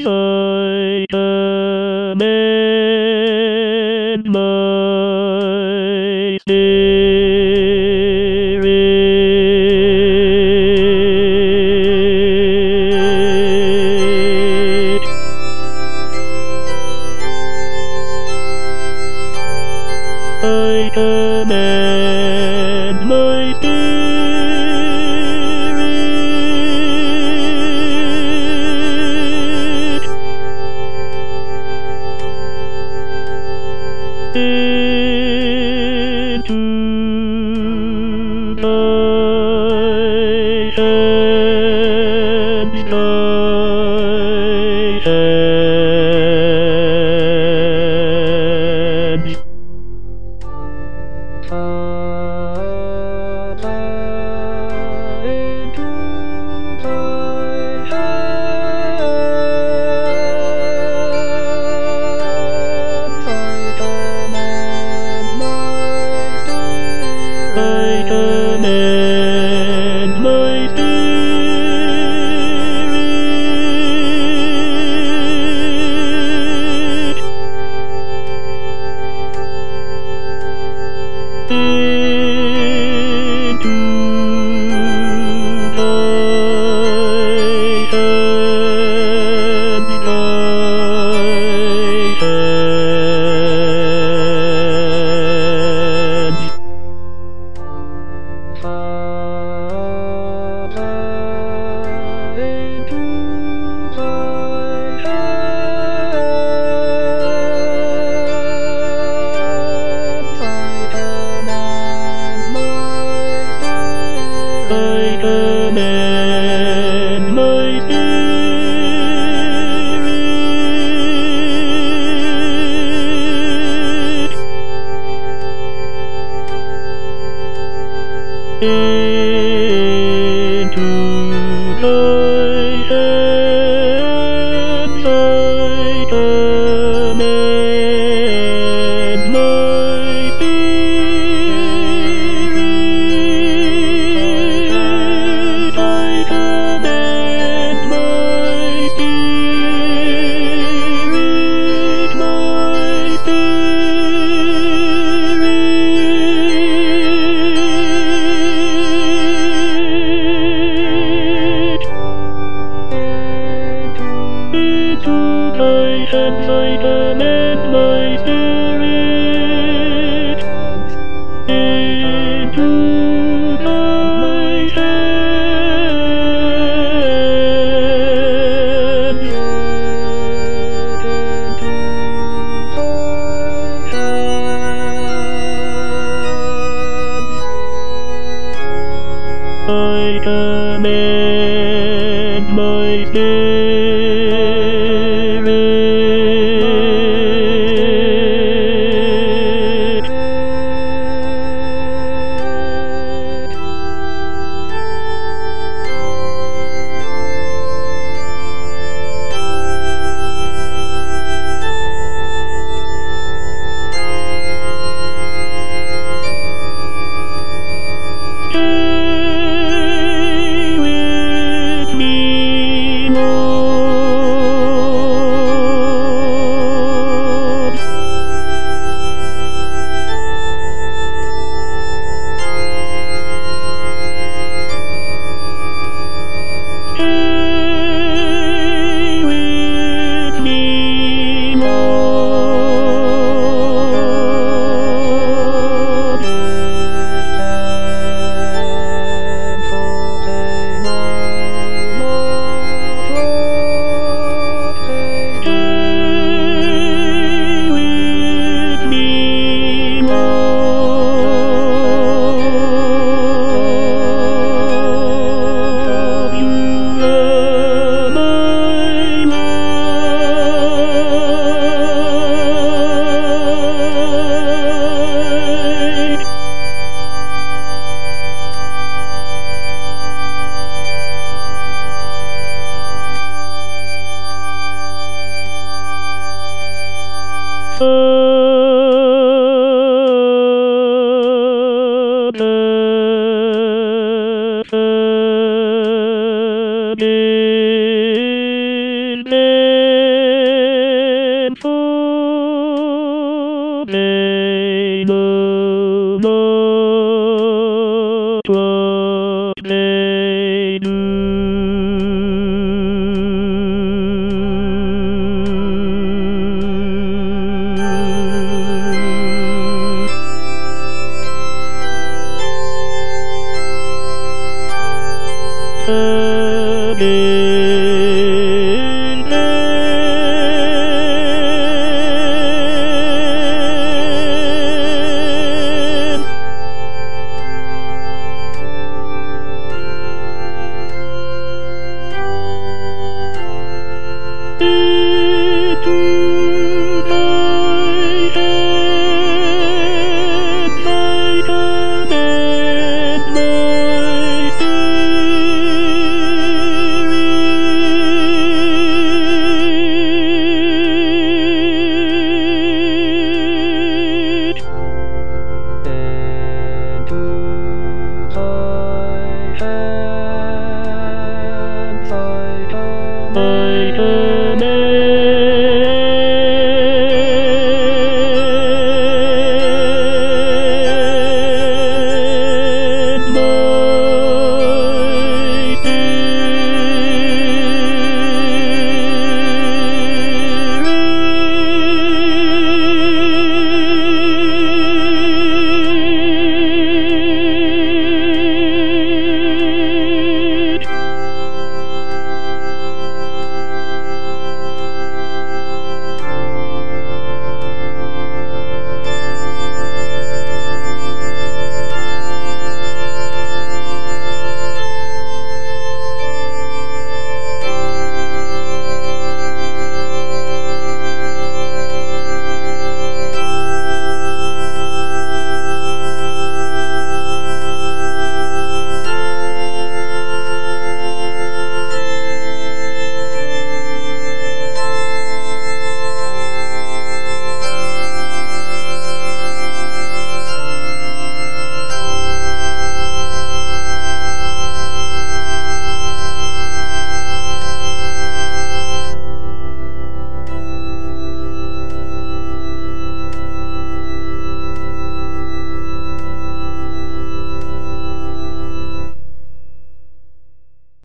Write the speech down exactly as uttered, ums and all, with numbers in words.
Vitamin my spirit. I command my spirit into thy hands, thy hands. Father, into thy hands I command my spirit. I command my spirit into thy hands, thy hands. Father, into thy hands I command my spirit. I command my spirit into thy hands I command my spirit. I command my spirit, my spirit into thy hands I command my spirit into thy hands into thy hands I command my spirit. Stay with me, Lord. Stay with me, Lord. Stay with me, Lord. You are my light. Father,